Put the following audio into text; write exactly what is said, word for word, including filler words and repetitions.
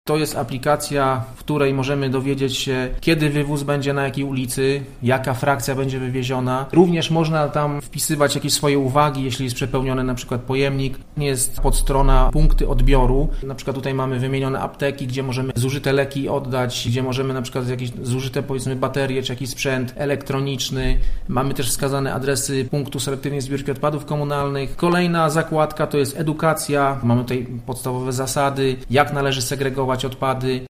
To jest aplikacja, w której możemy dowiedzieć się, kiedy wywóz będzie na jakiej ulicy, jaka frakcja będzie wywieziona. Również można tam wpisywać jakieś swoje uwagi, jeśli jest przepełniony na przykład pojemnik. Jest podstrona punkty odbioru. Na przykład tutaj mamy wymienione apteki, gdzie możemy zużyte leki oddać, gdzie możemy na przykład jakieś zużyte powiedzmy baterie czy jakiś sprzęt elektroniczny. Mamy też wskazane adresy punktu selektywnej zbiórki odpadów komunalnych. Kolejna zakładka to jest edukacja. Mamy tutaj podstawowe zasady, jak należy segregować odpady.